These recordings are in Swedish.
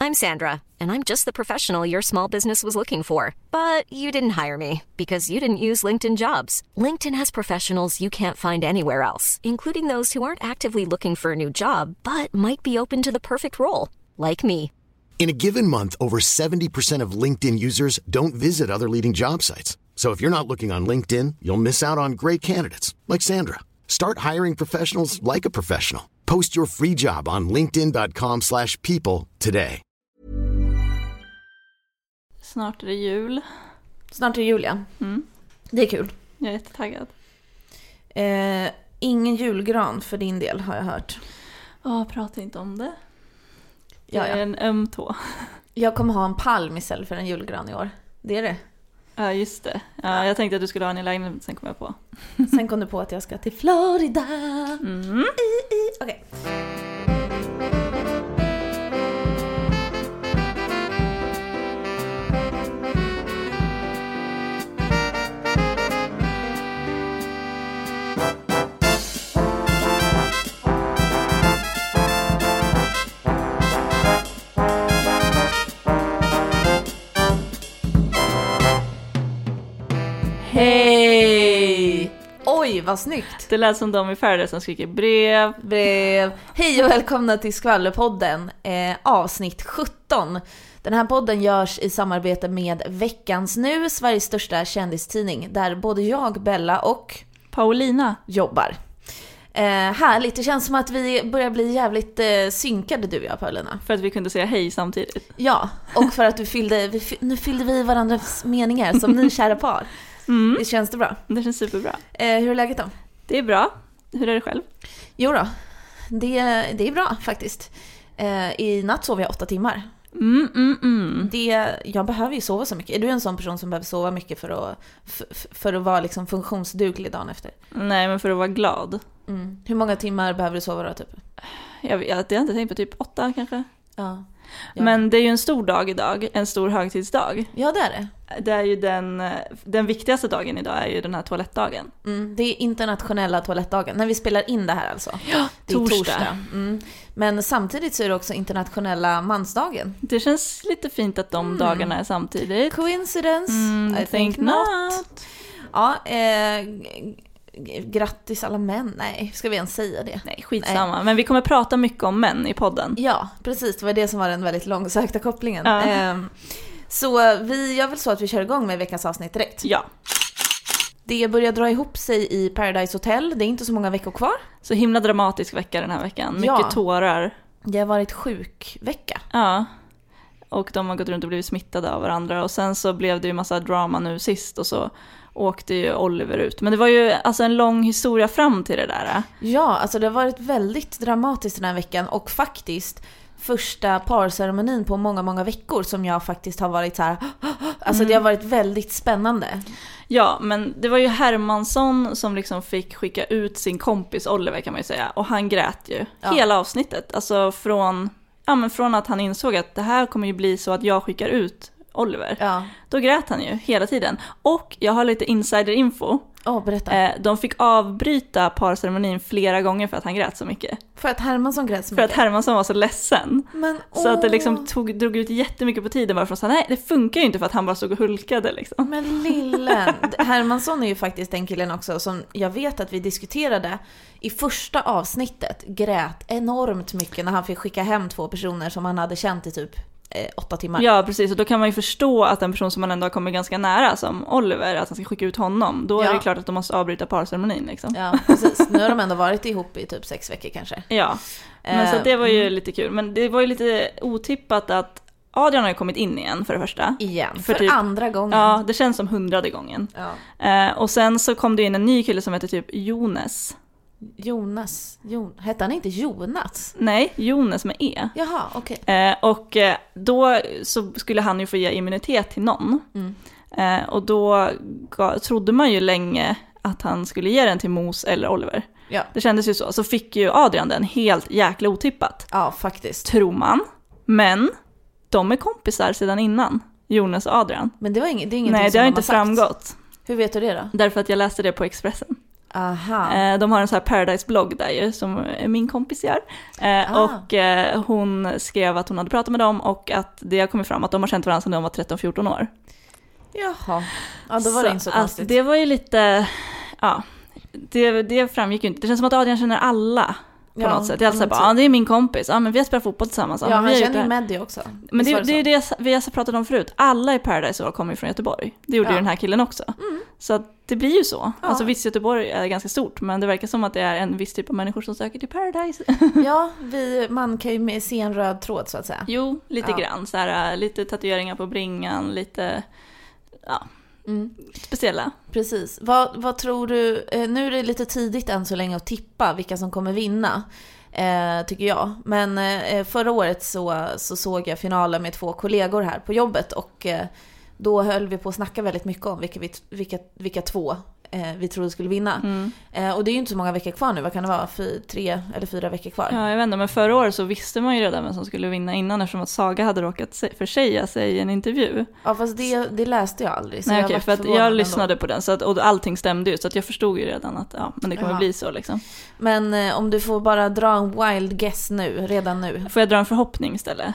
I'm Sandra, and I'm just the professional your small business was looking for. But you didn't hire me because you didn't use LinkedIn Jobs. LinkedIn has professionals you can't find anywhere else, including those who aren't actively looking for a new job, but might be open to the perfect role, like me. In a given month, over 70% of LinkedIn users don't visit other leading job sites. So if you're not looking on LinkedIn, you'll miss out on great candidates like Sandra. Start hiring professionals like a professional. Post your free job on linkedin.com/people today. Snart är det jul. Snart är det jul, ja. Det är kul. Jag är jättetaggad. Ingen julgran för din del, har jag hört. Prata inte om det. Ja. Det är en öm tå. Jag kommer ha en palm istället för en julgran i år. Det är det. Ja, just det. Ja, jag tänkte att du skulle ha en i lägenheten, sen kom jag på. Sen kom du på att jag ska till Florida. Okej. Hej! Oj, vad snyggt. Det lät som de i Färder som skriker brev. Hej och välkomna till Skvallerpodden, avsnitt 17. Den här podden görs i samarbete med Veckans Nu, Sveriges största kändistidning, där både jag, Bella och Paulina jobbar. Härligt, det känns som att vi börjar bli jävligt synkade, du och jag, Paulina. För att vi kunde säga hej samtidigt. Ja, och för att nu fyllde vi varandras meningar som ni kära par. Det känns det bra? Det känns superbra. Hur är läget då? Det är bra. Hur är det själv? Jo då, det är bra faktiskt. I natt sov jag 8 timmar. Jag behöver ju sova så mycket. Är du en sån person som behöver sova mycket för att vara liksom funktionsduglig dagen efter? Nej, men för att vara glad. Hur många timmar behöver du sova då, typ? Jag har inte tänkt på, typ 8 kanske. Ja. Men det är ju en stor dag idag, en stor högtidsdag. Ja, det är det. Det är ju den viktigaste dagen idag är ju den här toalettdagen. Det är internationella toalettdagen. När vi spelar in det här alltså. Ja, det är torsdag. Men samtidigt så är det också internationella mansdagen. Det känns lite fint att de dagarna är samtidigt. Coincidence? I think not. Ja, grattis alla män. Nej, ska vi ens säga det? Nej, skitsamma. Men vi kommer prata mycket om män i podden. Ja, precis. Det var det som var den väldigt långsökta kopplingen. Ja. Så vi gör väl så att vi kör igång med veckans avsnitt direkt. Ja. Det börjar dra ihop sig i Paradise Hotel. Det är inte så många veckor kvar. Så himla dramatisk vecka den här veckan. Mycket tårar. Det har varit sjuk vecka. Ja. Och de har gått runt och blivit smittade av varandra. Och sen så blev det ju massa drama nu sist. Och så åkte ju Oliver ut. Men det var ju alltså en lång historia fram till det där. Ja, alltså det har varit väldigt dramatiskt den här veckan. Och faktiskt första parceremonin på många, många veckor som jag faktiskt har varit så här. Alltså det har varit väldigt spännande. Ja, men det var ju Hermansson som liksom fick skicka ut sin kompis Oliver, kan man ju säga. Och han grät ju hela avsnittet. Alltså från att han insåg att det här kommer ju bli så att jag skickar ut Oliver. Ja. Då grät han ju hela tiden. Och jag har lite insiderinfo. Berätta. De fick avbryta parceremonin flera gånger för att han grät så mycket. För att Hermansson grät så mycket? För att Hermansson var så ledsen. Så att det liksom drog ut jättemycket på tiden bara för att säga, nej, det funkar ju inte, för att han bara såg och hulkade liksom. Men lillen, Hermansson är ju faktiskt den killen också som jag vet att vi diskuterade i första avsnittet, grät enormt mycket när han fick skicka hem 2 personer som han hade känt i typ 8 timmar. Ja, precis. Och då kan man ju förstå att en person som man ändå har kommit ganska nära, som Oliver, att han ska skicka ut honom. Då är det klart att de måste avbryta parceremonin liksom. Ja, precis. Nu har de ändå varit ihop i typ 6 veckor kanske. Ja, men så det var ju lite kul. Men det var ju lite otippat att Adrian har ju kommit in igen för det första. Igen, för typ andra gången. Ja, det känns som 100:e gången. Ja. Och sen så kom det in en ny kille som heter typ Jonas. Hette han inte Jonas? Nej, Jonas med E. Jaha, okej. Och då så skulle han ju få ge immunitet till någon. Och då trodde man ju länge att han skulle ge den till Mos eller Oliver. Ja. Det kändes ju så. Så fick ju Adrian den helt jäkla otippat. Ja, faktiskt. Tror man. Men de är kompisar sedan innan, Jonas och Adrian. Men det är ingenting Nej, det har inte framgått. Hur vet du det då? Därför att jag läste det på Expressen. Aha. De har en så här Paradise-blogg där ju, som är min kompis gör. Och hon skrev att hon hade pratat med dem och att det har kommit fram att de har känt varandra sedan de var 13-14 år. Jaha, ja då var det inte så konstigt. Alltså, det var ju lite, ja, det framgick ju inte. Det känns som att Adrian känner alla på något sätt. Det är alltså bara, det är min kompis. Ja, men vi har spelat fotboll tillsammans. Ja, han känner ju Meddi också. Men det är det vi har pratat om förut. Alla i Paradise kommer från Göteborg. Det gjorde ju den här killen också. Så att det blir ju så. Ja. Alltså visst, Göteborg är ganska stort, men det verkar som att det är en viss typ av människor som söker till Paradise. Ja, man kan ju se en röd tråd så att säga. Jo, lite grann. Så här, lite tatueringar på bringan, lite... Ja. Speciella. Precis. Vad tror du, nu är det lite tidigt än så länge att tippa vilka som kommer vinna, tycker jag. Men förra året så såg jag finalen med 2 kollegor här på jobbet och då höll vi på att snacka väldigt mycket om vilka 2 vi trodde skulle vinna. Och det är ju inte så många veckor kvar nu. Vad kan det vara? 3 eller 4 veckor kvar? Ja, jag vet inte. Men förra året så visste man ju redan vem som skulle vinna innan, eftersom att Saga hade råkat försäga sig i en intervju. Ja, fast det läste jag aldrig. Så nej, okej, för att jag lyssnade på den så att, och allting stämde ju, så att jag förstod ju redan att men det kommer bli så liksom. Men om du får bara dra en wild guess redan nu. Får jag dra en förhoppning istället?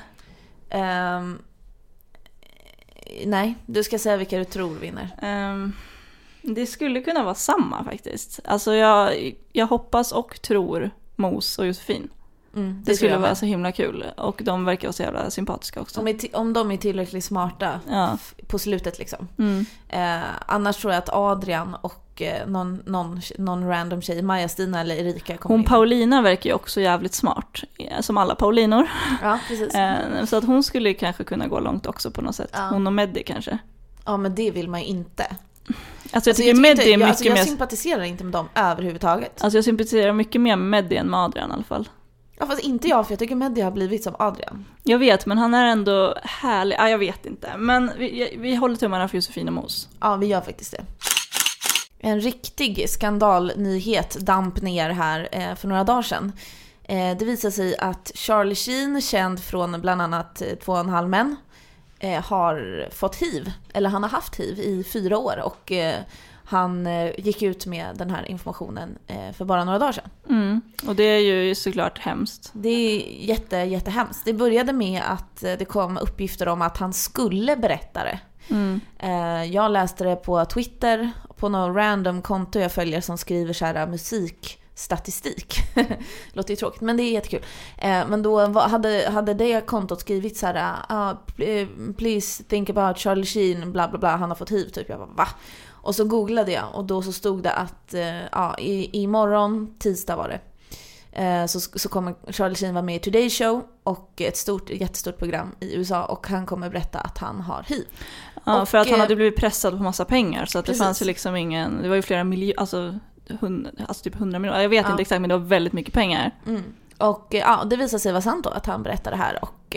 Nej, du ska säga vilka du tror vinner. Det skulle kunna vara samma faktiskt. Alltså jag hoppas och tror Mos och Josefin. Det skulle vara så himla kul. Och de verkar vara så jävla sympatiska också. Om de är tillräckligt smarta på slutet liksom. Annars tror jag att Adrian och någon random tjej, Maja-Stina eller Erika kommer in. Paulina verkar ju också jävligt smart. Som alla Paulinor. Ja, precis. Så att hon skulle kanske kunna gå långt också på något sätt. Hon och Meddi kanske. Ja, men det vill man ju inte. Alltså jag tycker Meddi är mycket mer... Jag sympatiserar inte med dem överhuvudtaget. Alltså jag sympatiserar mycket mer med Meddi än med Adrian i alla fall. Ja, fast inte jag, för jag tycker Meddi har blivit som Adrian. Jag vet, men han är ändå härlig. Ja, jag vet inte. Men vi håller tummarna för Josefin och Mos. Ja, vi gör faktiskt det. En riktig skandalnyhet damp ner här för några dagar sedan. Det visar sig att Charlie Sheen, känd från bland annat 2,5 män, har fått hiv. Eller han har haft hiv i 4 år. Och han gick ut med den här informationen för bara några dagar sedan. Och det är ju såklart hemskt. Det är jättehemskt. Det började med att det kom uppgifter om att han skulle berätta det. Jag läste det på Twitter, på någon random konto jag följer som skriver så här musikstatistik. Låter ju tråkigt, men det är jättekul. Men då hade det kontot skrivit så här please think about Charlie Sheen, bla bla bla, han har fått hiv typ. Jag bara, va? Och så googlade jag och då så stod det att imorgon, tisdag var det, så kommer Charlie Sheen vara med i Today Show och ett jättestort program i USA, och han kommer berätta att han har hiv. Ja, och, för att han hade blivit pressad på massa pengar, så att det fanns ju liksom ingen, det var ju flera miljoner, alltså typ 100 miljoner, jag vet inte exakt, men det var väldigt mycket pengar. Och det visade sig vara sant då att han berättade det här, och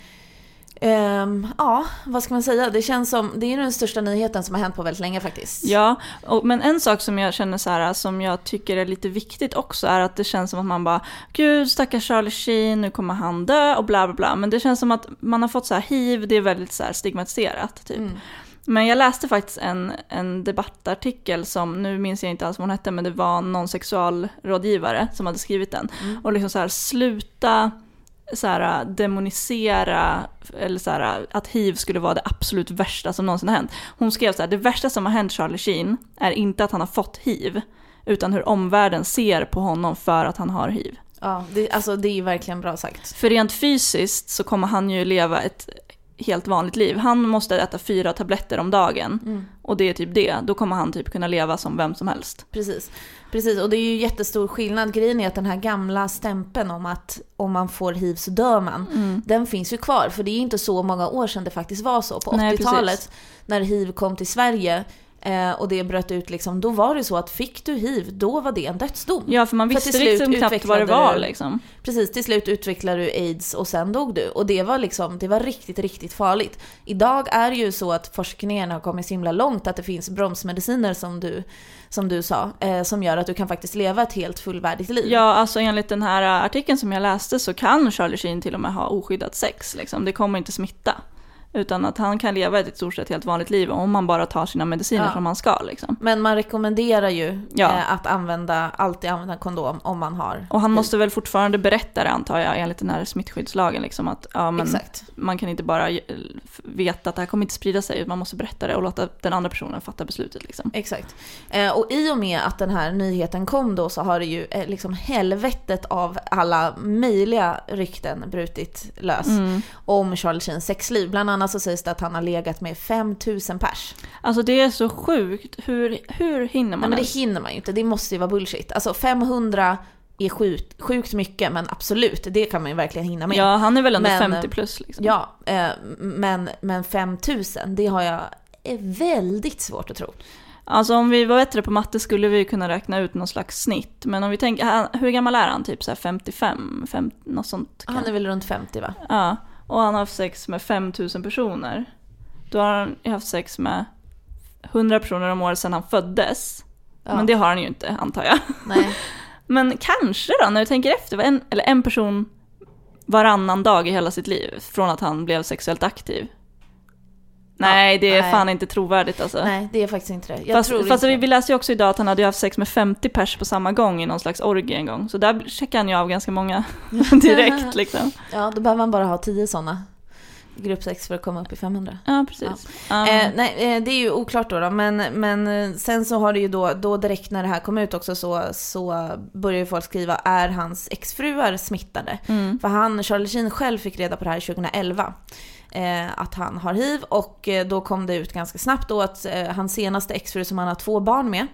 vad ska man säga? Det känns som, det är den största nyheten som har hänt på väldigt länge faktiskt. Ja, men en sak som jag känner så här, som jag tycker är lite viktigt också, är att det känns som att man bara, gud stackars Charlie Sheen, nu kommer han dö och bla bla bla. Men det känns som att man har fått så här hiv, det är väldigt så här stigmatiserat typ. Men jag läste faktiskt en debattartikel som, nu minns jag inte alls vad hon hette, men det var någon sexualrådgivare som hade skrivit den. Och liksom så här, sluta så här demonisera, eller så här, att hiv skulle vara det absolut värsta som någonsin har hänt. Hon skrev så här: det värsta som har hänt Charlie Sheen är inte att han har fått hiv, utan hur omvärlden ser på honom för att han har hiv. Ja, det är ju verkligen bra sagt. För rent fysiskt så kommer han ju leva ett helt vanligt liv. Han måste äta 4 tabletter om dagen. Och det är typ det. Då kommer han typ kunna leva som vem som helst. Precis, och det är ju jättestor skillnad. Grejen är att den här gamla stämpeln om att om man får hiv så dör man, den finns ju kvar. För det är inte så många år sedan det faktiskt var så. På 80-talet, när hiv kom till Sverige och det bröt ut liksom, då var det så att fick du hiv, då var det en dödsdom. Ja, för man visste liksom knappt vad det var liksom. Precis, till slut utvecklade du AIDS och sen dog du. Och det var liksom, det var riktigt, riktigt farligt. Idag är det ju så att forskningen har kommit så himla långt att det finns bromsmediciner som du sa, som gör att du kan faktiskt leva ett helt fullvärdigt liv. Ja, alltså enligt den här artikeln som jag läste så kan Charlie Sheen till och med ha oskyddat sex liksom. Det kommer inte smitta. Utan att han kan leva ett stort sett helt vanligt liv om man bara tar sina mediciner som man ska. Liksom. Men man rekommenderar ju att alltid använda kondom om man har. Och han måste väl fortfarande berätta det, antar jag, enligt den här smittskyddslagen. Liksom, att man kan inte bara veta att det här kommer inte sprida sig. Man måste berätta det och låta den andra personen fatta beslutet. Liksom. Exakt. Och i och med att den här nyheten kom då så har det ju liksom helvetet av alla möjliga rykten brutit lös om Charlie Sheens sexliv. Bland annat så sägs det att han har legat med 5000 pers. Alltså det är så sjukt. Hur hinner man? Men det hinner man ju inte. Det måste ju vara bullshit. Alltså 500 är sjukt mycket, men absolut, det kan man ju verkligen hinna med. Ja, han är väl ändå 50 plus. Liksom. Ja, men 5000, det har jag väldigt svårt att tro. Alltså om vi var bättre på matte skulle vi kunna räkna ut någon slags snitt. Men om vi tänker, hur gammal är han? Typ så här 55, något sånt. Han är väl runt 50, va? Ja, och han har haft sex med 5000 personer. Då har han haft sex med 100 personer om året sedan han föddes. Ja. Men det har han ju inte, antar jag. Nej. Men kanske då, när du tänker efter, en person varannan dag i hela sitt liv från att han blev sexuellt aktiv. Nej, det är fan inte trovärdigt alltså. Nej, det är faktiskt inte det. Fast vi läser ju också idag att han hade haft sex med 50 pers på samma gång i någon slags orgie en gång. Så där checkar han ju av ganska många direkt liksom. Ja, då behöver man bara ha 10 sådana gruppsex för att komma upp i 500. Ja, precis. Ja. Nej, det är ju oklart då. Men sen så har det ju då direkt när det här kom ut också så börjar ju folk skriva, är hans exfruar smittade? För Charlie Sheen själv fick reda på det här 2011. Att han har HIV, och då kom det ut ganska snabbt då att hans senaste exfru som han har 2 barn med,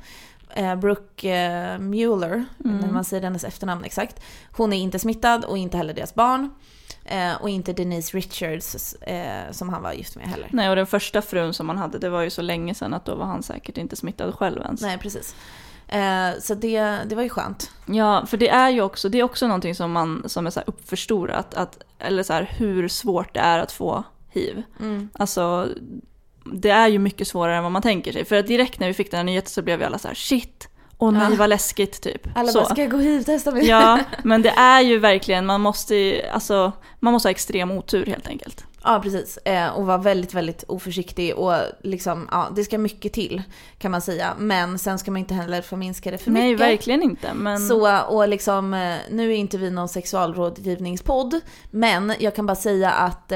Brooke Mueller, när man säger hennes efternamn exakt, hon är inte smittad och inte heller deras barn, och inte Denise Richards som han var gift med heller. Nej, och den första frun som han hade, det var ju så länge sedan att då var han säkert inte smittad själv ens. Nej, precis. Så det var ju skönt. Ja, för det är också någonting som är så här uppförstorat, eller så här hur svårt det är att få HIV. Alltså det är ju mycket svårare än vad man tänker sig. För att direkt när vi fick den här nyheten så blev vi alla så här, shit, och nej, vad läskigt typ. Alla bara, ska jag gå HIV-testa mig? Ja, men det är ju verkligen, man måste ha extrem otur helt enkelt. Ja, precis. Och vara väldigt, väldigt oförsiktig. Och liksom, det ska mycket till, kan man säga. Men sen ska man inte heller förminska det för mycket. Nej, verkligen inte. Men... Så, och liksom, nu är inte vi någon sexualrådgivningspodd. Men jag kan bara säga att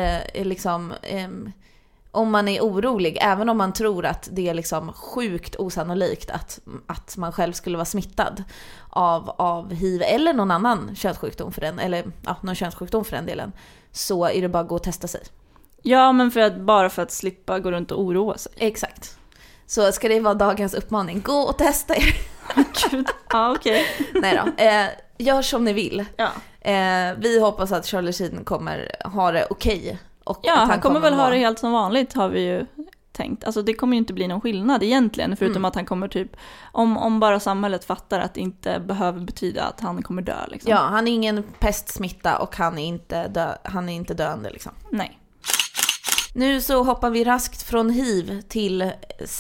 om man är orolig, även om man tror att det är liksom sjukt osannolikt att man själv skulle vara smittad av HIV eller någon annan könssjukdom för den, eller någon könssjukdom för den delen, så är det bara att gå och testa sig. Ja, men bara för att slippa gå runt och oroa sig. Exakt. Så ska det vara dagens uppmaning, gå och testa er. Gud, ja okej. Nej då, gör som ni vill. Ja. Vi hoppas att Charlie Sheen kommer ha det okej. Ja, han kommer väl ha det helt som vanligt, har vi ju tänkt. Alltså det kommer ju inte bli någon skillnad egentligen, förutom att han kommer typ, om bara samhället fattar att det inte behöver betyda att han kommer dö liksom. Ja, han är ingen pestsmitta och han är inte döende liksom. Nej. Nu så hoppar vi raskt från HIV till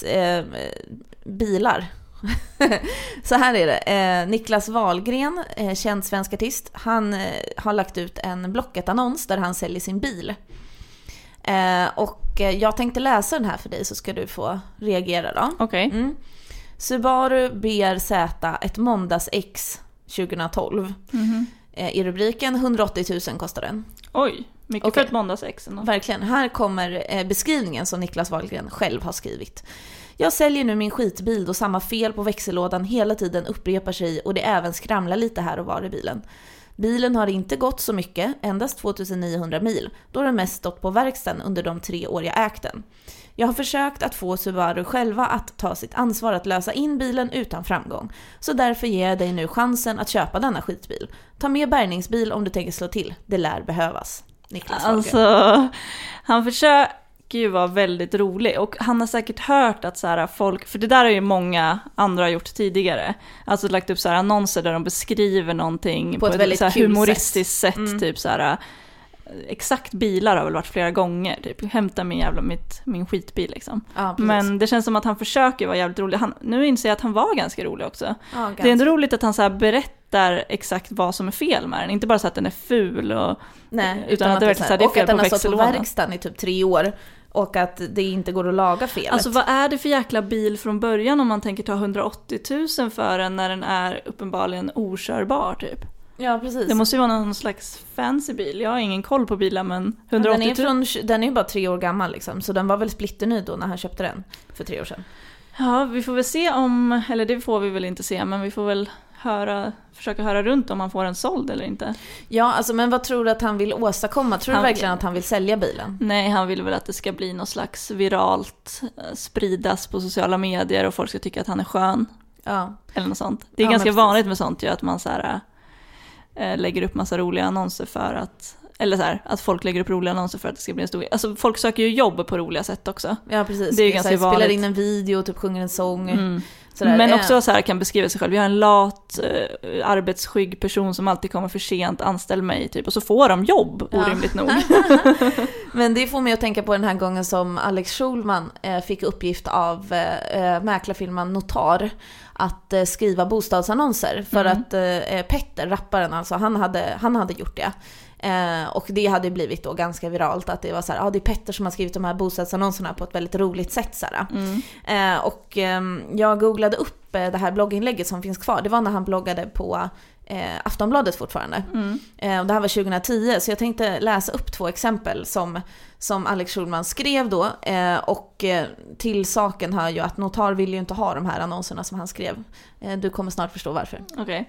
bilar. Så här är det. Niklas Wahlgren, känd svensk artist, han har lagt ut en Blocket-annons där han säljer sin bil. Och jag tänkte läsa den här för dig, så ska du få reagera då. Okej. Subaru BRZ, ett måndags X 2012. I rubriken 180 000 kostar den. Oj, mycket för ett måndags X. Verkligen. Här kommer beskrivningen som Niklas Wahlgren själv har skrivit. Jag säljer nu min skitbil då samma fel på växellådan hela tiden upprepar sig och det även skramlar lite här och var i bilen. Bilen har inte gått så mycket, endast 2900 mil, då den mest stått på verkstaden under de 3 år jag ägt den. Jag har försökt att få Subaru själva att ta sitt ansvar att lösa in bilen utan framgång. Så därför ger jag dig nu chansen att köpa denna skitbil. Ta med bärgningsbil om du tänker slå till. Det lär behövas. Niklas Wahlgren. Alltså, han försöker ju vara väldigt rolig. Och han har säkert hört att så här, folk... För det där har ju många andra gjort tidigare. Alltså lagt upp så här annonser där de beskriver någonting på ett väldigt så här humoristiskt sätt. Typ så här... Exakt bilar har väl varit flera gånger typ, hämta min skitbil liksom. Ja, men det känns som att han försöker vara jävligt rolig. Nu inser jag att han var ganska rolig också. Ja, det är ändå roligt att han så här berättar exakt vad som är fel med den. Inte bara så att den är ful och, nej, utan att det verkligen så här, det är fel på växellådan. Och att den har stått på verkstaden i typ 3 år och att det inte går att laga felet. Alltså vad är det för jäkla bil från början om man tänker ta 180 000 för den när den är uppenbarligen okörbar typ? Ja, precis. Det måste ju vara någon slags fancy bil. Jag har ingen koll på bilar, men 180 000... Den är ju bara 3 år gammal liksom, så den var väl splitterny då när han köpte den för 3 år sedan. Ja, vi får väl se eller det får vi väl inte se, men vi får väl försöka höra runt om han får en såld eller inte. Ja, alltså, men vad tror du att han vill åstadkomma? Tror du verkligen att han vill sälja bilen? Nej, han vill väl att det ska bli något slags viralt, spridas på sociala medier och folk ska tycka att han är skön. Ja. Eller något sånt. Det är ganska vanligt med sånt ju, att man så här, lägger upp massa roliga annonser för att... Eller så här, att folk lägger upp roliga annonser för att det ska bli en stor... Alltså folk söker ju jobb på roliga sätt också. Ja, precis. Det är ju ganska vanligt. Spelar in en video, typ sjunger en sång. Sådär. Men också så här kan beskriva sig själv. Jag har en lat, arbetsskygg person som alltid kommer för sent, anställ mig typ. Och så får de jobb, orimligt nog. Men det får mig att tänka på den här gången som Alex Schulman fick uppgift av mäklarfirman Notar att skriva bostadsannonser. För att Petter, rapparen alltså, han hade gjort det. Och det hade blivit då ganska viralt att det var så här, det är Petter som har skrivit de här bostadsannonserna på ett väldigt roligt sätt så här. Och jag googlade upp det här blogginlägget som finns kvar. Det var när han bloggade på Aftonbladet fortfarande. Och det här var 2010, så jag tänkte läsa upp 2 exempel som Alex Schulman skrev då. Och till saken hör ju att Notar vill ju inte ha de här annonserna som han skrev. Du kommer snart förstå varför. Okej.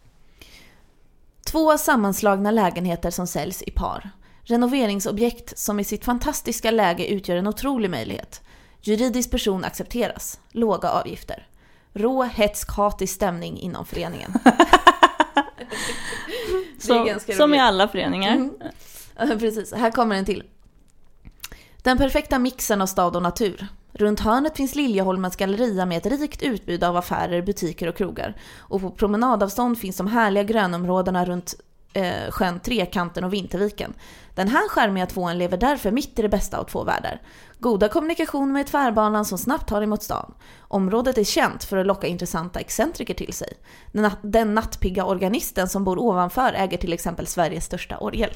2 sammanslagna lägenheter som säljs i par. Renoveringsobjekt som i sitt fantastiska läge utgör en otrolig möjlighet. Juridisk person accepteras. Låga avgifter. Rå, hetsk, hatisk stämning inom föreningen. Som i alla föreningar. Precis, här kommer en till. Den perfekta mixen av stad och natur. Runt hörnet finns Liljeholmens galleria med ett rikt utbud av affärer, butiker och krogar. Och på promenadavstånd finns de härliga grönområdena runt sjön Trekanten och Vinterviken. Den här skärmiga tvåan lever därför mitt i det bästa av 2 världar. Goda kommunikation med tvärbanan som snabbt tar emot stan. Området är känt för att locka intressanta excentriker till sig. Den nattpigga organisten som bor ovanför äger till exempel Sveriges största orgel.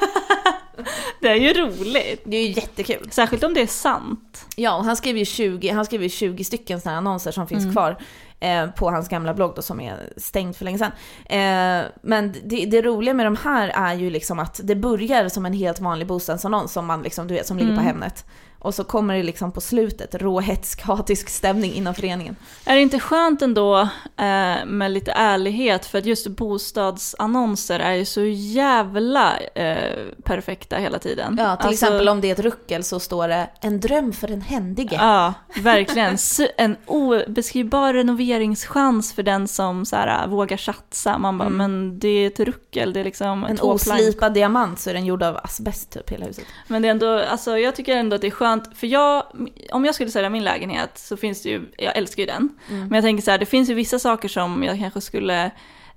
Det är ju roligt. Det är ju jättekul. Särskilt om det är sant. Ja, och han skrev ju 20 stycken sådana annonser som finns kvar på hans gamla blogg då, som är stängd för länge sedan. Men det roliga med de här är ju liksom att det börjar som en helt vanlig bostadsannons som man liksom, du vet, som ligger på Hemnet. Och så kommer det liksom på slutet råhetsk, hatisk stämning inom föreningen. Är det inte skönt ändå med lite ärlighet? För att just bostadsannonser är ju så jävla perfekta hela tiden. Ja, till exempel om det är ett ruckel så står det en dröm för en händige. Ja, verkligen. En obeskrivbar renoveringschans för den som så här, vågar satsa. Man bara, men det är ett ruckel. Det är liksom en oslipad diamant, så är den gjord av asbest typ hela huset. Men det är ändå, alltså, jag tycker ändå att det är skönt. För om jag skulle sälja min lägenhet så finns det ju, jag älskar ju den. Men jag tänker så här, det finns ju vissa saker som jag kanske skulle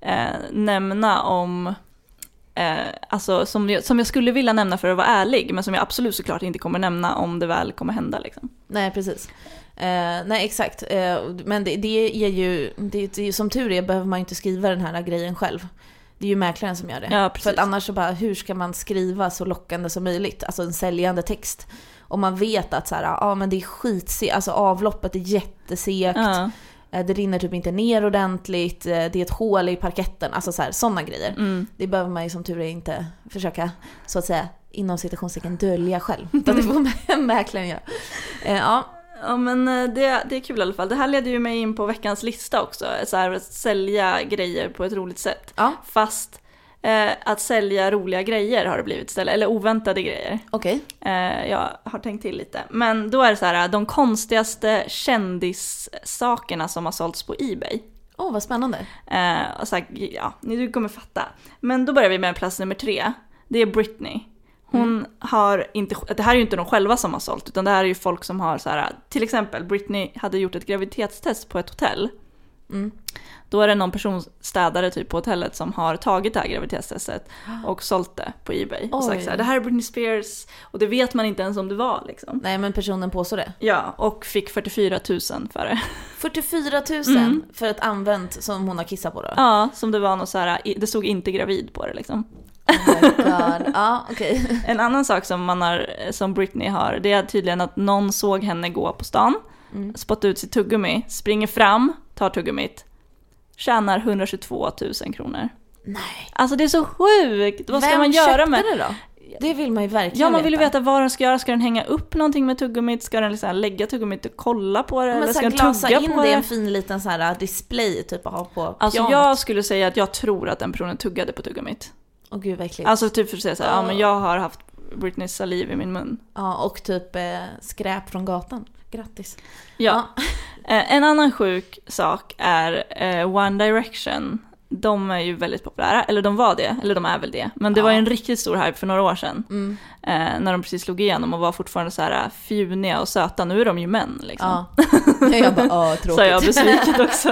nämna om, alltså som jag skulle vilja nämna för att vara ärlig, men som jag absolut såklart inte kommer nämna om det väl kommer hända liksom. Nej, precis. Nej, exakt. Men det är ju som tur är behöver man ju inte skriva den här grejen själv. Det är ju mäklaren som gör det. Ja, för att annars så bara, hur ska man skriva så lockande som möjligt? Alltså en säljande text. Och man vet att så här, men det är skitsegt, alltså avloppet är jättesekt. Det rinner typ inte ner ordentligt. Det är ett hål i parketten. Alltså så här, sådana grejer. Det behöver man ju som tur är inte försöka, så att säga, inom citationstecken dölja själv. Utan det får mäklaren göra. Ja, men det är kul i alla fall. Det här leder ju mig in på veckans lista också. Så här, att sälja grejer på ett roligt sätt. Ja. Fast att sälja roliga grejer har det blivit istället. Eller oväntade grejer. Okej. Jag har tänkt till lite. Men då är det så här, de konstigaste kändissakerna som har sålts på eBay. Vad spännande. Och så här, ja, du kommer fatta. Men då börjar vi med plats nummer 3. Det är Britney. Hon har inte, det här är ju inte de själva som har sålt, utan det här är ju folk som har så här, till exempel Britney hade gjort ett graviditetstest på ett hotell Då är det någon person, städare typ på hotellet, som har tagit det här graviditetstestet och sålt det på eBay. Och sagt så här, det här är Britney Spears, och det vet man inte ens om det var liksom. Nej, men personen påstår det. Ja, och fick 44 000 för det. 44 000 för ett använt som hon har kissat på då? Ja, som det var något så här, det stod inte gravid på det liksom. Oh my god. Ja, okej. En annan sak som Britney har, det är tydligen att någon såg henne gå på stan, spottar ut sitt tuggummi, springer fram, tar tuggummit, tjänar 122 000 kronor. Nej. Alltså det är så sjukt. Vad ska man göra med det då? Det vill man ju verkligen Ja, man vill ju veta vad den ska göra. Ska den hänga upp någonting med tuggummit? Ska den liksom lägga tuggummit och kolla på det? Men eller ska den glasa tugga in på det i det? en fin liten så här display typ att ha på. Alltså jag skulle säga att jag tror att den personen tuggade på tuggummit. Åh gud, verkligen. Alltså typ för att säga så här, ja men jag har haft Britneys saliv i min mun. Ja, och typ skräp från gatan. Grattis. Ja. En annan sjuk sak är One Direction. De är ju väldigt populära, eller de var det, eller de är väl det. Men det var ju en riktigt stor hype för några år sedan. När de precis slog igenom och var fortfarande så här fjuniga och söta. Nu är de ju män liksom. Ja. Jag bara, tråkigt. Så jag besviket också.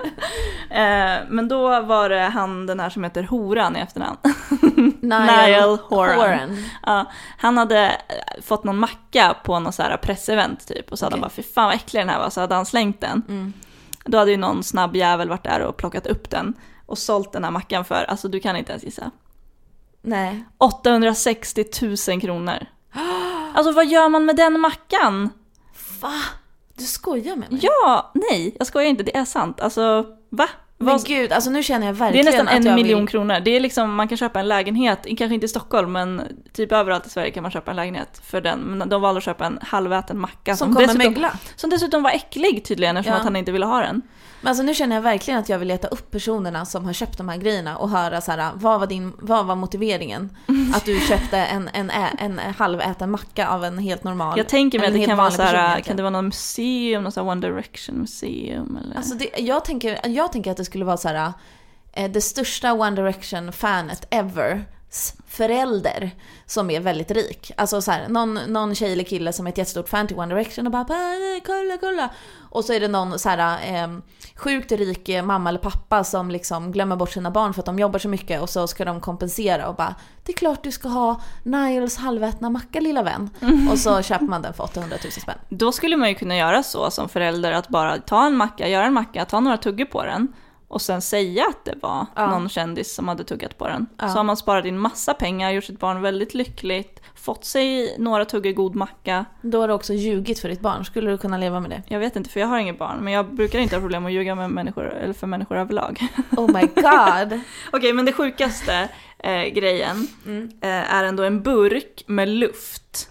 Men då var det den här som heter Horan i efternamn. Niall Horan. Ja, han hade fått någon macka på någon så här pressevent typ. Och så hade han bara, fy fan vad äcklig den här var. Så hade han slängt den. Då hade ju någon snabb jävel varit där och plockat upp den och sålt den här mackan för, alltså du kan inte ens gissa. Nej. 860 000 kronor. Alltså vad gör man med den mackan? Va? Du skojar med mig? Ja, nej, jag skojar inte, det är sant. Alltså, va? Men gud, alltså nu känner jag verkligen att det är nästan att 1 miljon kronor. Det är liksom, man kan köpa en lägenhet, kanske inte i Stockholm, men typ överallt i Sverige kan man köpa en lägenhet för den. Men de valde att köpa en halväten macka som kommer mögla. Som dessutom var äcklig tydligen, eftersom att han inte ville ha den. Men alltså nu känner jag verkligen att jag vill leta upp personerna som har köpt de här grejerna och höra så här, vad var motiveringen att du köpte en halväten macka av en helt normal. Jag tänker mig att det kan vara så här, person, kan det vara någon museum, någon så här One Direction museum eller? Alltså jag tänker att det skulle vara så här, det största One Direction fanet ever, förälder som är väldigt rik. Alltså så här, någon tjej eller kille som är ett jättestort fan till One Direction och bara kolla. Och så är det någon så här sjukt rik mamma eller pappa som liksom glömmer bort sina barn för att de jobbar så mycket och så ska de kompensera och bara, det är klart du ska ha Niles halvätna macka lilla vän. Och så köper man den för 800 000 spänn. Då skulle man ju kunna göra så som förälder, att bara ta en macka, göra en macka, ta några tuggor på den och sen säga att det var någon kändis som hade tuggat på den. Så har man sparat in massa pengar, gjort sitt barn väldigt lyckligt, fått sig några tuggor god macka. Då har du också ljugit för ditt barn. Skulle du kunna leva med det? Jag vet inte, för jag har inget barn. Men jag brukar inte ha problem att ljuga med människor, eller för människor överlag. Oh my god! Okej, men det sjukaste grejen är ändå en burk med luft.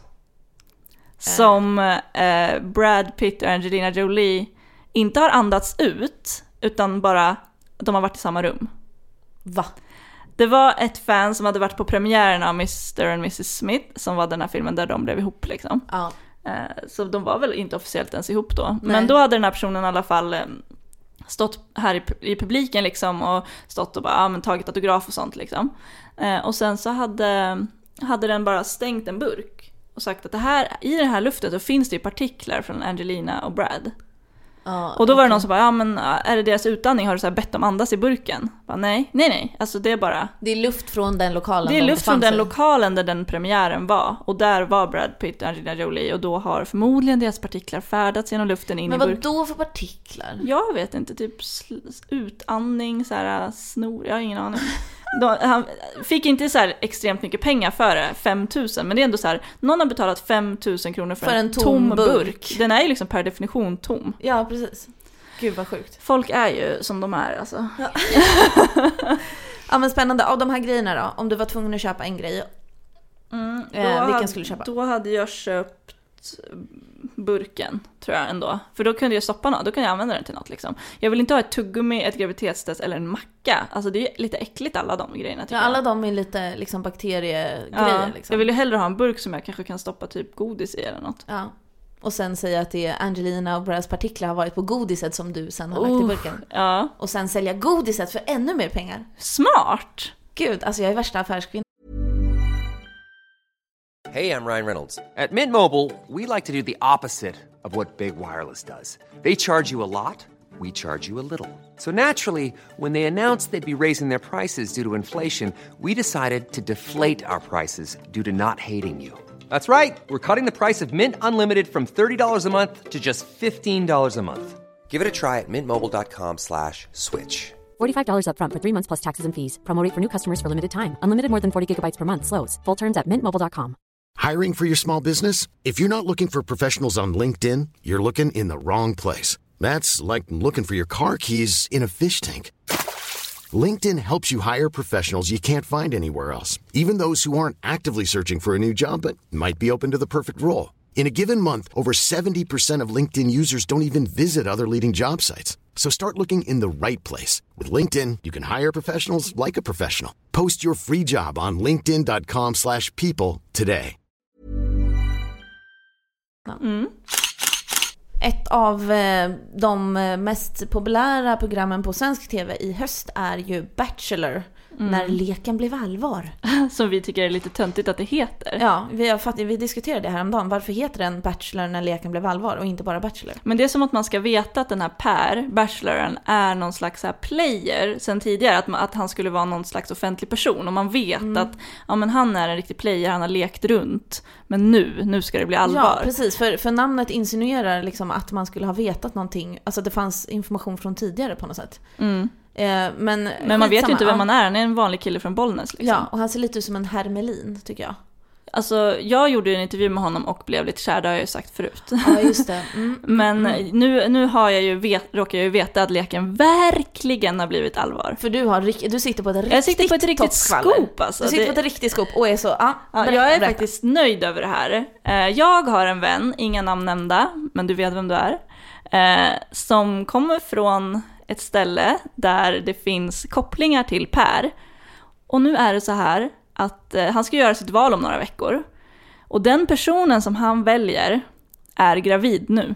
Som Brad Pitt och Angelina Jolie inte har andats ut, utan bara de har varit i samma rum. Va? Det var ett fan som hade varit på premiären av Mr. and Mrs. Smith, som var den här filmen där de blev ihop liksom. Ja. Så de var väl inte officiellt ens ihop då. Nej. Men då hade den här personen i alla fall stått här i publiken liksom och stått och bara, men tagit autograf och sånt liksom. Och sen så hade den bara stängt en burk och sagt att i det här luftet så finns det ju partiklar från Angelina och Brad. Och då var det någon som bara, men är det deras utandning? Har du så här bett dem andas i burken? Bara, nej. Alltså det är bara... Det är luft från den lokalen. Det är luft från den lokalen där den premiären var. Och där var Brad Pitt och Angelina Jolie. Och då har förmodligen deras partiklar färdats genom luften in i burken. Men vad då för partiklar? Jag vet inte, typ utandning, så här snor, jag har ingen aning. Han fick inte så här extremt mycket pengar för det, 5 000, men det är ändå så här, någon har betalat 5 000 kronor för en tom burk. Den är ju liksom per definition tom. Ja, precis. Gud vad sjukt. Folk är ju som de är alltså. Ja, ja men spännande. Av de här grejerna då, om du var tvungen att köpa en grej, vilken skulle du köpa? Då hade jag köpt burken, tror jag ändå. För då kunde jag stoppa något, då kunde jag använda den till något liksom. Jag vill inte ha ett tuggummi, ett graviditetstest eller en macka. Alltså det är lite äckligt alla de grejerna. Ja, alla de är lite liksom bakteriegrejer liksom. Jag vill ju hellre ha en burk som jag kanske kan stoppa typ godis i eller något. Ja. Och sen säga att det är Angelina och Brads partiklar har varit på godiset som du sen har lagt i burken. Ja. Och sen sälja godiset för ännu mer pengar. Smart! Gud, alltså jag är värsta affärskvinna. Hey, I'm Ryan Reynolds. At Mint Mobile, we like to do the opposite of what Big Wireless does. They charge you a lot, we charge you a little. So naturally, when they announced they'd be raising their prices due to inflation, we decided to deflate our prices due to not hating you. That's right. We're cutting the price of Mint Unlimited from $30 a month to just $15 a month. Give it a try at mintmobile.com/switch. $45 up front for 3 months plus taxes and fees. Promo rate for new customers for limited time. Unlimited more than 40 gigabytes per month. Slows full terms at mintmobile.com. Hiring for your small business? If you're not looking for professionals on LinkedIn, you're looking in the wrong place. That's like looking for your car keys in a fish tank. LinkedIn helps you hire professionals you can't find anywhere else, even those who aren't actively searching for a new job but might be open to the perfect role. In a given month, over 70% of LinkedIn users don't even visit other leading job sites. So start looking in the right place. With LinkedIn, you can hire professionals like a professional. Post your free job on linkedin.com/people today. Ett av de mest populära programmen på svensk tv i höst är ju Bachelor. När leken blev allvar. Som vi tycker är lite töntigt att det heter. Ja, vi diskuterade det här om dagen. Varför heter den Bachelor när leken blev allvar och inte bara Bachelor? Men det är som att man ska veta att den här Per, bacheloren, är någon slags här player sen tidigare. Att han skulle vara någon slags offentlig person. Och man vet att men han är en riktig player, han har lekt runt. Men nu ska det bli allvar. Ja, precis. För namnet insinuerar liksom att man skulle ha vetat någonting. Alltså det fanns information från tidigare på något sätt. Men man vet ju inte vem man är. Han är en vanlig kille från Bollnäs liksom. Ja, och han ser lite ut som en hermelin tycker jag. Alltså jag gjorde en intervju med honom och blev lite kär, det har jag ju sagt förut. Ja, just det. Men nu har jag ju råkar jag ju veta att leken verkligen har blivit allvar. För du sitter på ett riktigt, jag sitter på ett riktigt scoop alltså. Du sitter på ett riktigt scoop och är så jag är faktiskt nöjd över det här. Jag har en vän, inga namn nämnda, men du vet vem du är. Som kommer från ett ställe där det finns kopplingar till Per. Och nu är det så här att han ska göra sitt val om några veckor. Och den personen som han väljer är gravid nu.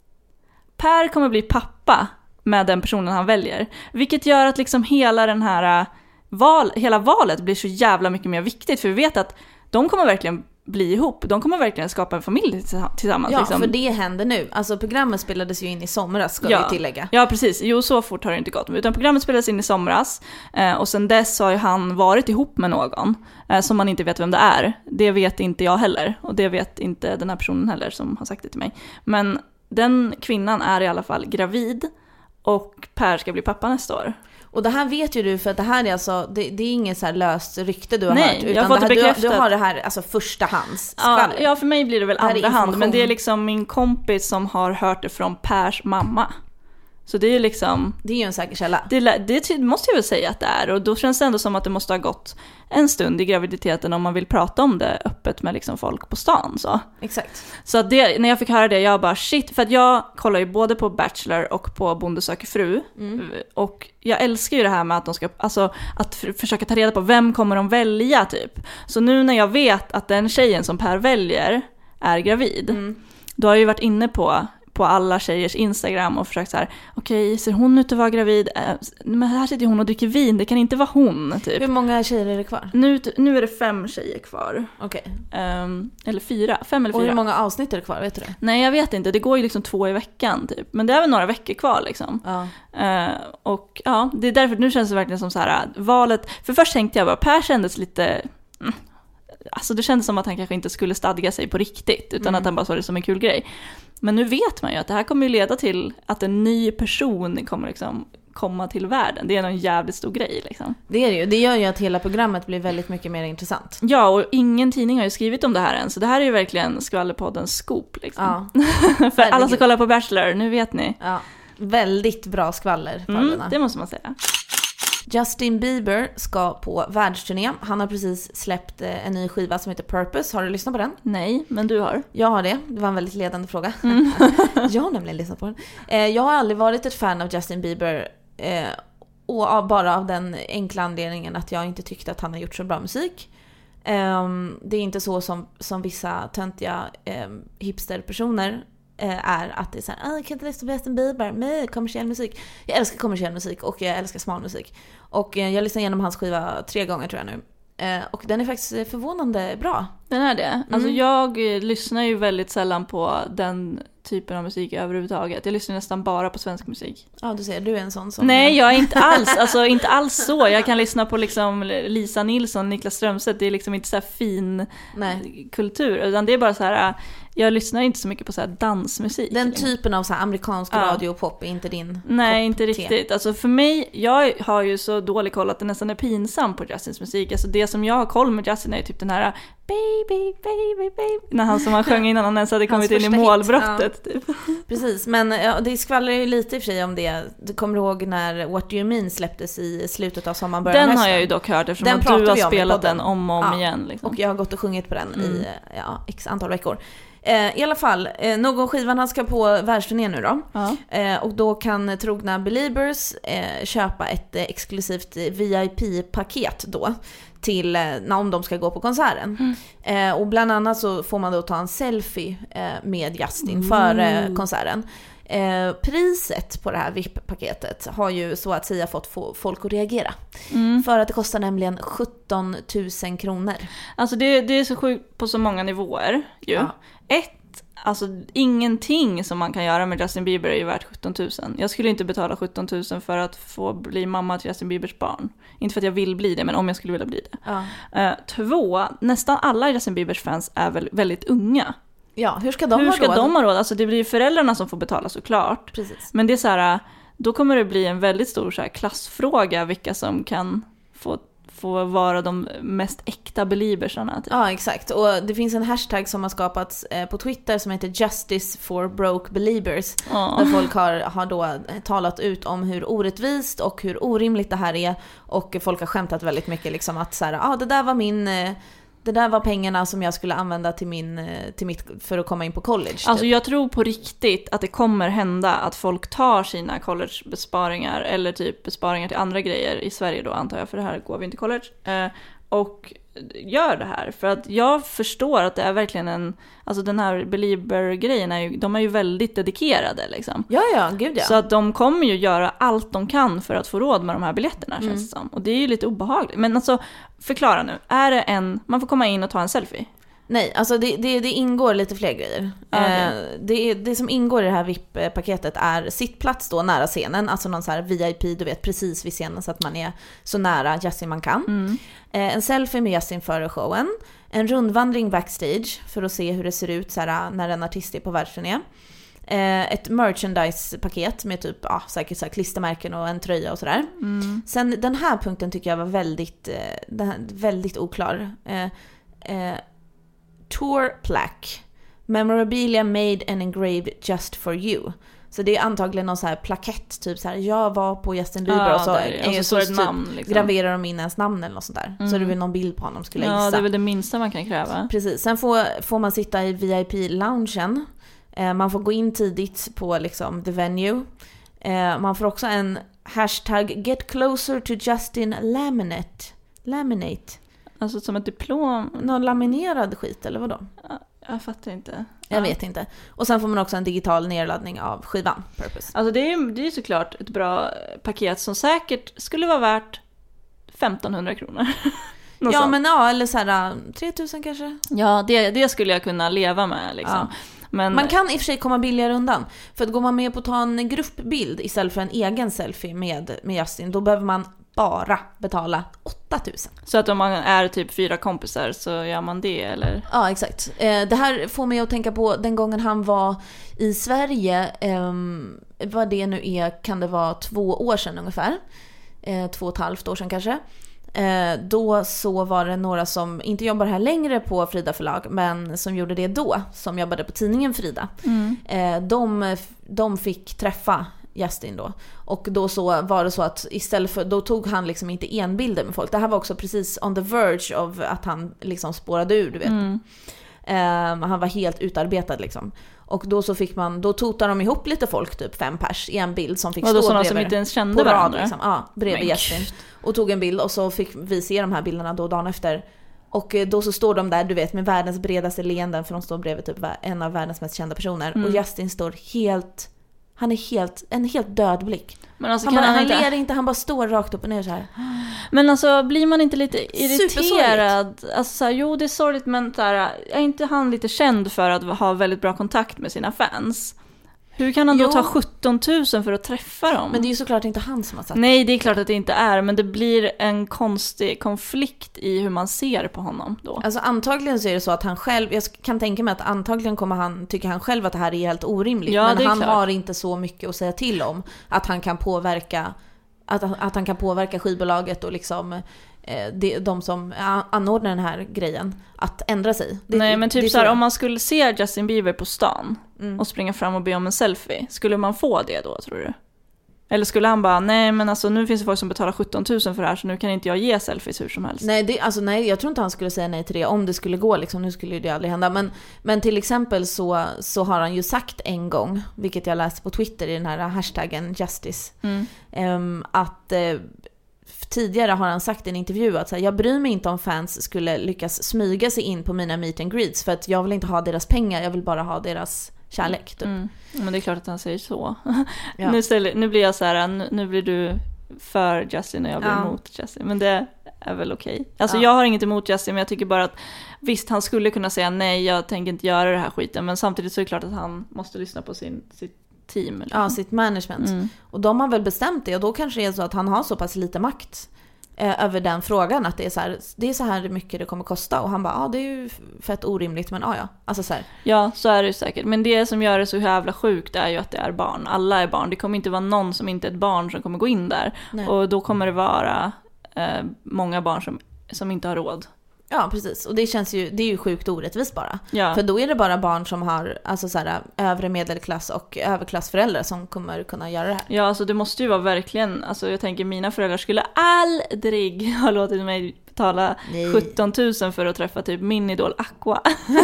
Per kommer bli pappa med den personen han väljer. Vilket gör att liksom hela den här hela valet blir så jävla mycket mer viktigt. För vi vet att de kommer verkligen bli ihop. De kommer verkligen skapa en familj tillsammans. Ja, liksom. För det händer nu. Alltså programmet spelades ju in i somras, ska vi tillägga. Ja, precis. Jo, så fort har det inte gått. Utan programmet spelades in i somras. Och sen dess har ju han varit ihop med någon som man inte vet vem det är. Det vet inte jag heller. Och det vet inte den här personen heller som har sagt det till mig. Men den kvinnan är i alla fall gravid. Och Per ska bli pappa nästa år. Och det här vet ju du, för att det här är alltså det är inget så här löst rykte du har hört, utan jag har fått det du har det här alltså förstahands skvaller. Ja, för mig blir det väl andra hand, men det är liksom min kompis som har hört det från Pers mamma. Så det är liksom... Det är ju en säker källa. Det måste jag väl säga att det är. Och då känns det ändå som att det måste ha gått en stund i graviditeten om man vill prata om det öppet med liksom folk på stan. Så. Exakt. Så att när jag fick höra det, jag bara shit. För att jag kollar ju både på Bachelor och på Bonde söker fru. Och jag älskar ju det här med att de ska... Alltså att försöka ta reda på vem kommer de välja typ. Så nu när jag vet att den tjejen som Per väljer är gravid. Då har jag ju varit inne på alla tjejers Instagram och försökt så här, okej, ser hon ut att vara gravid? Men här sitter hon och dricker vin, det kan inte vara hon typ. Hur många tjejer är det kvar? Nu är det 5 tjejer kvar. Okej. Eller 4, 5 eller 4. Och hur många avsnitt är det kvar, vet du det? Nej, jag vet inte, det går ju liksom 2 i veckan typ. Men det är väl några veckor kvar liksom. Och ja, det är därför nu känns det verkligen som så här valet, för först tänkte jag bara, Per kändes lite... Alltså det kändes som att han kanske inte skulle stadga sig på riktigt, utan att han bara såg det som en kul grej. Men nu vet man ju att det här kommer ju leda till att en ny person kommer liksom komma till världen. Det är en jävligt stor grej liksom. Det är det ju. Det gör ju att hela programmet blir väldigt mycket mer intressant. Ja, och ingen tidning har ju skrivit om det här än. Så det här är ju verkligen skvallerpoddens scoop liksom. Ja. För alla som kollar på Bachelor, nu vet ni. Ja, väldigt bra skvaller. Det måste man säga. Justin Bieber ska på världsturné. Han har precis släppt en ny skiva som heter Purpose. Har du lyssnat på den? Nej, men du har. Jag har det. Det var en väldigt ledande fråga. Jag har nämligen lyssnat på den. Jag har aldrig varit ett fan av Justin Bieber. Och bara av den enkla anledningen att jag inte tyckte att han har gjort så bra musik. Det är inte så som vissa töntiga hipsterpersoner är, att det är så här, jag kan inte lyssna på Justin Bieber med kommersiell musik. Jag älskar kommersiell musik och jag älskar smal musik. Och jag lyssnar igenom hans skiva 3 gånger tror jag nu. Och den är faktiskt förvånande bra. Den är det. Alltså jag lyssnar ju väldigt sällan på den typen av musik överhuvudtaget. Jag lyssnar nästan bara på svensk musik. Ja, du ser, du är en sån som... Nej, jag är inte alls. Alltså inte alls så. Jag kan lyssna på liksom Lisa Nilsson, Niklas Strömstedt. Det är liksom inte så här fin kultur. Utan det är bara så här... Jag lyssnar inte så mycket på så här dansmusik. Den typen av så här amerikansk radio och pop är inte din... Nej, inte riktigt. Alltså för mig, jag har ju så dålig koll att det nästan är pinsam på Justins musik. Alltså det som jag har koll med Justin är typ den här baby, baby, baby. När han som han sjöng innan han ens hade kommit in i målbrottet. Typ. Precis, men det skvallrar ju lite i och för sig om det. Du kommer ihåg när What Do You Mean släpptes i slutet av sommaren, början Den hösten. har jag ju dock hört eftersom att du har spelat den om och om igen. Liksom. Och jag har gått och sjungit på den i x antal veckor. I alla fall, någon skivan han ska på världsturné nu då. Och då kan trogna Beliebers köpa ett exklusivt VIP-paket då till om de ska gå på konserten. Och bland annat så får man då ta en selfie med Justin före konserten. Priset på det här VIP-paketet har ju så att säga fått folk att reagera. För att det kostar nämligen 17 000 kronor. Alltså det är så sjukt på så många nivåer ju. Ja. Alltså ingenting som man kan göra med Justin Bieber är ju värt 17 000. Jag skulle inte betala 17 000 för att få bli mamma till Justin Biebers barn. Inte för att jag vill bli det, men om jag skulle vilja bli det. 2, nästan alla Justin Biebers fans är väl väldigt unga. Ja, hur ska de ha råd? Alltså det blir ju föräldrarna som får betala såklart. Precis. Men det är så här, då kommer det bli en väldigt stor så här klassfråga vilka som kan få vara de mest äkta beliebersarna. Typ. Ja, exakt. Och det finns en hashtag som har skapats på Twitter som heter Justice for Broke Beliebers. Där folk har då talat ut om hur orättvist och hur orimligt det här är. Och folk har skämtat väldigt mycket liksom att så här, det där var pengarna som jag skulle använda till mitt för att komma in på college. Typ. Alltså jag tror på riktigt att det kommer hända att folk tar sina collegebesparingar eller typ besparingar till andra grejer i Sverige då antar jag, för det här går vi inte college. Och gör det här för att jag förstår att det är verkligen alltså den här Belieber-grejen de är ju väldigt dedikerade liksom. Ja, gud ja. Så att de kommer ju göra allt de kan för att få råd med de här biljetterna känns det som. Och det är ju lite obehagligt. Men alltså förklara nu, är det man får komma in och ta en selfie? Nej, alltså det ingår lite fler grejer. Det som ingår i det här VIP-paketet är sittplats då nära scenen, alltså någon så här VIP, du vet, precis vid scenen så att man är så nära Justin man kan. En selfie med Justin före showen, en rundvandring backstage för att se hur det ser ut så här, när en artist är på världsturné. Ett merchandise-paket med typ säkert så här klistermärken och en tröja och sådär. Sen den här punkten tycker jag var väldigt oklar. Tour plaque. Memorabilia made and engraved just for you. Så det är antagligen någon så här plakett typ så här, jag var på Justin Bieber och så är ett namn liksom. Graverar de in ens namn eller något sånt där. Så är det väl någon bild på honom skulle jag gissa. Ja, det är väl det minsta man kan kräva. Precis. Sen får man sitta i VIP-loungen. Man får gå in tidigt på liksom the venue. Man får också en hashtag get closer to Justin laminate. Alltså som ett diplom. Någon laminerad skit eller vadå? Jag fattar inte. Jag vet inte. Och sen får man också en digital nedladdning av skivan. Purpose. Alltså det är såklart ett bra paket som säkert skulle vara värt 1500 kronor. Ja, men eller så här 3000 kanske. Ja, det skulle jag kunna leva med liksom. Ja. Men man kan i och för sig komma billigare undan. För att går man med på att ta en gruppbild istället för en egen selfie med Justin, då behöver man bara betala 8000. Så att om man är typ 4 kompisar så gör man det, eller? Ja, exakt. Det här får mig att tänka på den gången han var i Sverige. Vad det nu är, kan det vara 2 år sedan ungefär. 2,5 år sedan kanske. Då så var det några som inte jobbar här längre på Frida förlag, men som gjorde det då, som jobbade på tidningen Frida. De fick träffa Justin då. Och då så var det så att istället för, då tog han liksom inte enbilder med folk. Det här var också precis on the verge of att han liksom spårade ur, du vet. Han var helt utarbetad liksom. Och då så fick man, då totade de ihop lite folk, typ 5 pers i en bild som fick stå bredvid. Som inte ens kände varandra liksom. Ja, bredvid Justin. Och tog en bild och så fick vi se de här bilderna då dagen efter. Och då så står de där, du vet, med världens bredaste leenden, för de står bredvid typ en av världens mest kända personer. Och Justin står helt, Han är en helt död blick. Men alltså, han ler inte, han bara står rakt upp och ner så här. Men alltså, blir man inte lite irriterad? Alltså så här, jo, det är sorgligt, men så här, är inte han lite känd för att ha väldigt bra kontakt med sina fans? Hur kan han då ta 17 000 för att träffa dem? Men det är ju såklart inte han som har satt. Nej, det är klart att det inte är, men det blir en konstig konflikt i hur man ser på honom då. Alltså antagligen så är det så att han själv, jag kan tänka mig att antagligen tycker han själv att det här är helt orimligt, ja, men han har inte så mycket att säga till om att han kan påverka att han kan påverka skivbolaget och liksom de som anordnar den här grejen att ändra sig. Nej, men typ så här, om man skulle se Justin Bieber på stan och springa fram och be om en selfie, skulle man få det då, tror du? Eller skulle han bara, nej men alltså nu finns det folk som betalar 17 000 för det här, så nu kan inte jag ge selfies hur som helst. Nej, jag tror inte han skulle säga nej till det om det skulle gå liksom. Nu skulle det aldrig hända, men till exempel så har han ju sagt en gång, vilket jag läste på Twitter i den här hashtaggen Justice, att tidigare har han sagt i en intervju att så här, jag bryr mig inte om fans skulle lyckas smyga sig in på mina meet and greets, för att jag vill inte ha deras pengar, jag vill bara ha deras kärlek typ. Men det är klart att han säger så. Ja. Nu blir jag så här, nu blir du för Justin och jag blir emot Justin, men det är väl okej. Alltså jag har inget emot Justin, men jag tycker bara att visst, han skulle kunna säga nej, jag tänker inte göra det här skiten, men samtidigt så är det klart att han måste lyssna på sitt team. Liksom. Ja, sitt management. Och de har väl bestämt det, och då kanske det är så att han har så pass lite makt över den frågan, att det är så här mycket det kommer kosta, och han bara, det är ju fett orimligt, men ja. Alltså så här. Ja, så är det ju säkert. Men det som gör det så jävla sjukt är ju att det är barn. Alla är barn. Det kommer inte vara någon som inte är ett barn som kommer gå in där. Nej. Och då kommer det vara många barn som inte har råd. Ja, precis. Och det är ju sjukt orättvist bara. Ja. För då är det bara barn som har alltså så här, övre medelklass och överklassföräldrar som kommer kunna göra det här. Ja, alltså det måste ju vara verkligen, alltså jag tänker mina föräldrar skulle aldrig ha låtit mig betala 17 000 för att träffa typ min idol Aqua.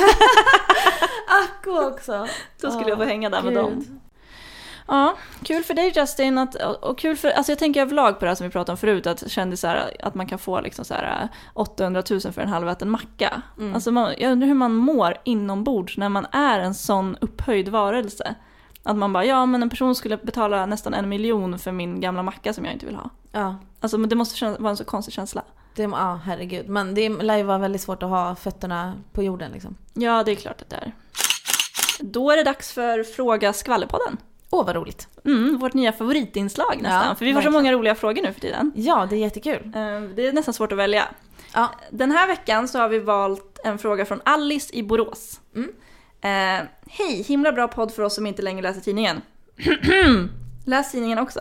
Aqua också. Då skulle jag få hänga där med dem. Ja, kul för dig Justin, och kul för, alltså jag tänker överlag på det här som vi pratade om förut, att kändisar, att man kan få liksom så här 800 000 för en halväten macka. Alltså jag undrar hur man mår inombords när man är en sån upphöjd varelse. Att man bara, men en person skulle betala nästan 1 miljon för min gamla macka som jag inte vill ha. Ja. Alltså men det måste vara en så konstig känsla. Ja, herregud. Men det lär ju vara väldigt svårt att ha fötterna på jorden liksom. Ja, det är klart att det är. Då är det dags för Fråga Skvallerpodden. Vad roligt. Vårt nya favoritinslag nästan. För vi får så många roliga frågor nu för tiden. Ja, det är jättekul. Det är nästan svårt att välja. Ja. Den här veckan så har vi valt en fråga från Alice i Borås. Hej, himla bra podd för oss som inte längre läser tidningen. Läs tidningen också.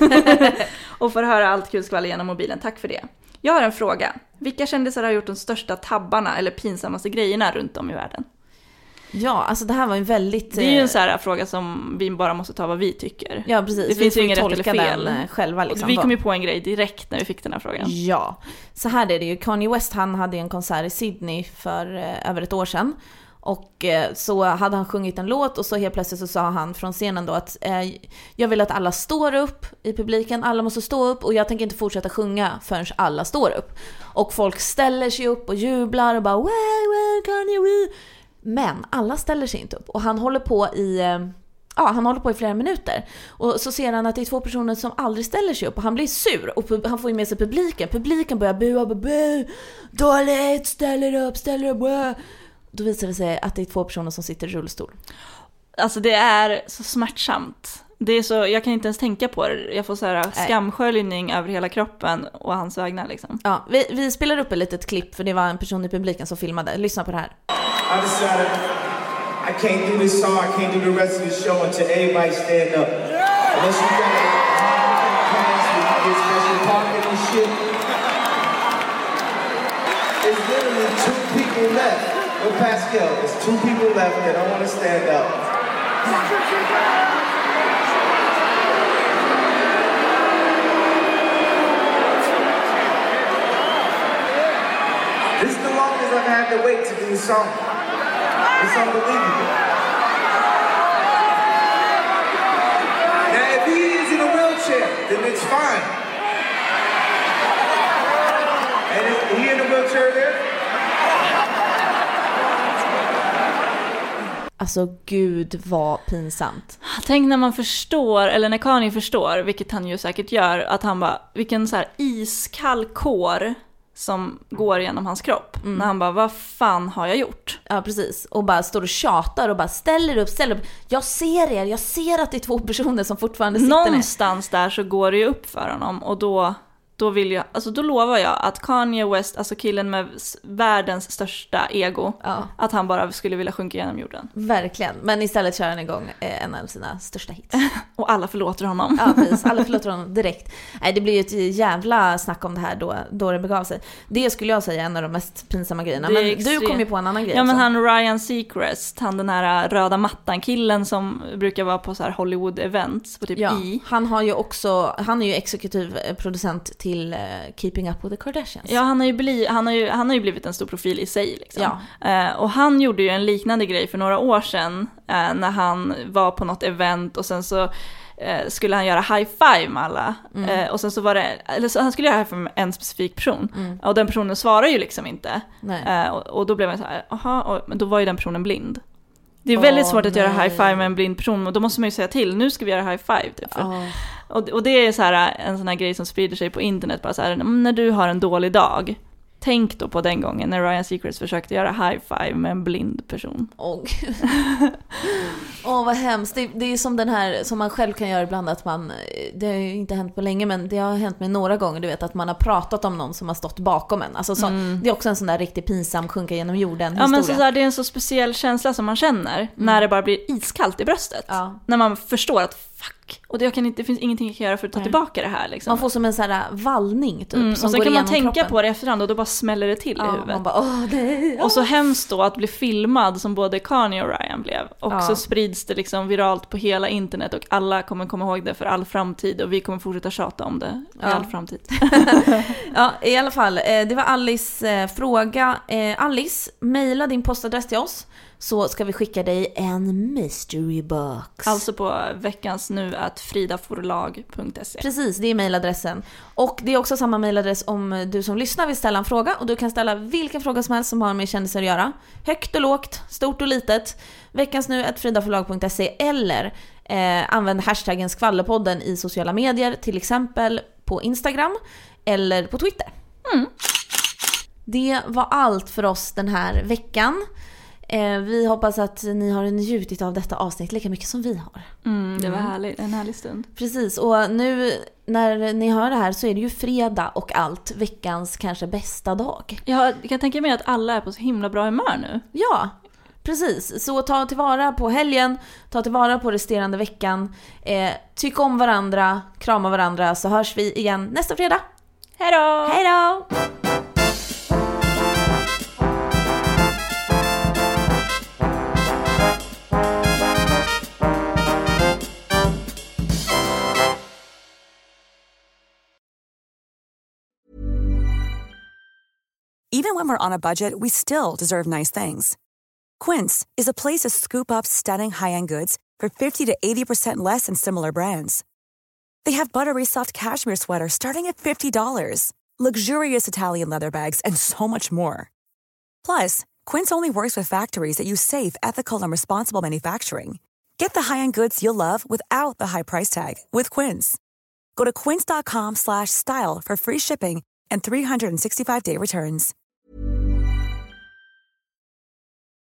Och får höra allt kul skvaller genom mobilen. Tack för det. Jag har en fråga. Vilka kändisar har gjort de största tabbarna eller pinsammaste grejerna runt om i världen? Ja, alltså det här var ju väldigt... Det är ju en sån här fråga som vi bara måste ta vad vi tycker. Ja, precis. Det finns ju ingen rätt eller fel. Själva, liksom. Vi kom ju på en grej direkt när vi fick den här frågan. Ja, så här är det ju. Kanye West, han hade en konsert i Sydney för över ett år sedan. Och så hade han sjungit en låt, och så helt plötsligt så sa han från scenen då att jag vill att alla står upp i publiken, alla måste stå upp, och jag tänker inte fortsätta sjunga förrän alla står upp. Och folk ställer sig upp och jublar och bara well, Kanye West. Men alla ställer sig inte upp, och han håller på i flera minuter. Och så ser han att det är 2 personer som aldrig ställer sig upp, och han blir sur, och han får ju med sig publiken börjar bua, dåligt, ställer upp, bua. Då visar det sig att det är 2 personer som sitter i rullstol. Alltså det är så smärtsamt. Det är så, jag kan inte ens tänka på det. Jag får så här skamsköljning över hela kroppen och hans vägnar liksom. Ja, vi spelar upp ett litet klipp, för det var en person i publiken som filmade. Lyssna på det här. I decided I can't do this song, I can't do the rest of the show until everybody stand up. Unless you got a get special parking and shit. There's literally 2 people left. With Pascal, there's 2 people left that don't want to stand up. This is the longest I've had to wait to do a song. It's unbelievable. Now, if he is in a wheelchair, then it's fine. And is he in a wheelchair there? Alltså gud vad pinsamt. Tänk när man förstår, eller när Kanye förstår, vilket han ju säkert gör, att han bara, vilken så här iskall kår som går genom hans kropp. När han bara, vad fan har jag gjort? Ja, precis. Och bara står och tjatar och bara ställer upp. Jag ser att det är 2 personer som fortfarande sitter någonstans där så går det ju upp för honom. Och då vill jag, alltså då lovar jag att Kanye West, alltså killen med världens största ego, att han bara skulle vilja sjunka genom jorden. Verkligen, men istället kör han igång en av sina största hits. Och alla förlåter honom. Ja, precis. Alla förlåter honom direkt. Nej, det blir ju ett jävla snack om det här då det begav sig. Det skulle jag säga är en av de mest pinsamma grejerna. Men du kom ju på en annan grej. Ja, men han Ryan Seacrest, han den här röda mattan-killen som brukar vara på så här Hollywood-events på typ han har ju också, han är ju exekutiv producent till Keeping Up with the Kardashians. Ja, han har ju blivit en stor profil i sig liksom. Och han gjorde ju en liknande grej för några år sedan när han var på något event och sen så skulle han göra high five med alla. Och sen så var det, eller så han skulle göra high five med en specifik person. Och den personen svarar ju liksom inte. Och då blev man så här, men då var ju den personen blind. Det är väldigt svårt att göra high five med en blind person, och då måste man ju säga till, nu ska vi göra high five typ. Och det är så här en sån här grej som sprider sig på internet, bara så här, när du har en dålig dag, tänk då på den gången när Ryan Seacrest försökte göra high five med en blind person. Vad hemskt. Det är som den här som man själv kan göra ibland, att man, det har ju inte hänt på länge, men det har hänt mig några gånger, du vet, att man har pratat om någon som har stått bakom en. Alltså det är också en sån där riktigt pinsam sjunka genom jorden historia. Ja, men så här, det är en så speciell känsla som man känner när det bara blir iskallt i bröstet. När man förstår att fuck, och det finns ingenting jag kan göra för att ta tillbaka det här liksom. Man får som en sån här vallning typ, som och sen går kan man tänka kroppen på det efterhand och då bara smäller det till i huvudet. Man bara, och så hemskt då att bli filmad som både Kanye och Ryan blev. Och så sprids det liksom viralt på hela internet, och alla kommer komma ihåg det för all framtid, och vi kommer fortsätta tjata om det i all framtid. Ja, i alla fall, det var Alice fråga. Alice, mejla din postadress till oss, så ska vi skicka dig en mystery box. Alltså på veckansnu@fridaforlag.se. Precis, det är mejladressen. Och det är också samma mejladress om du som lyssnar vill ställa en fråga. Och du kan ställa vilken fråga som helst som har med kändisar att göra. Högt och lågt, stort och litet. veckansnu@fridaforlag.se. Eller använd hashtaggen skvallerpodden i sociala medier. Till exempel på Instagram eller på Twitter. Det var allt för oss den här veckan. Vi hoppas att ni har njutit av detta avsnitt lika mycket som vi har. Det var en härlig stund. Precis, och nu när ni hör det här så är det ju fredag och allt, veckans kanske bästa dag. Jag kan tänka mig att alla är på så himla bra humör nu. Ja, precis. Så ta tillvara på helgen, ta tillvara på resterande veckan. Tyck om varandra, krama varandra, så hörs vi igen nästa fredag. Hej då! Hej då! Even when we're on a budget, we still deserve nice things. Quince is a place to scoop up stunning high-end goods for 50 to 80% less than similar brands. They have buttery soft cashmere sweaters starting at $50, luxurious Italian leather bags, and so much more. Plus, Quince only works with factories that use safe, ethical, and responsible manufacturing. Get the high-end goods you'll love without the high price tag with Quince. Go to quince.com/style for free shipping and 365-day returns.